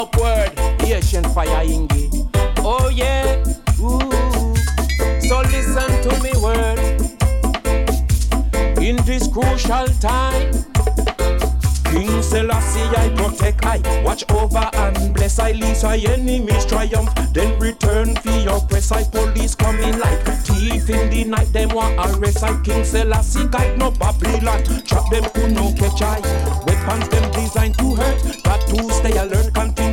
Upward, Asian fire ingi. Oh yeah, ooh. So listen to me word. In this crucial time, King Selassie I protect, I watch over and bless. I lease my enemies triumph, then return for your press. I police coming like thief in the night, them want arrest. I King Selassie guide no Babylon, trap them who no catch I. Weapons them designed to hurt, got to stay alert, continue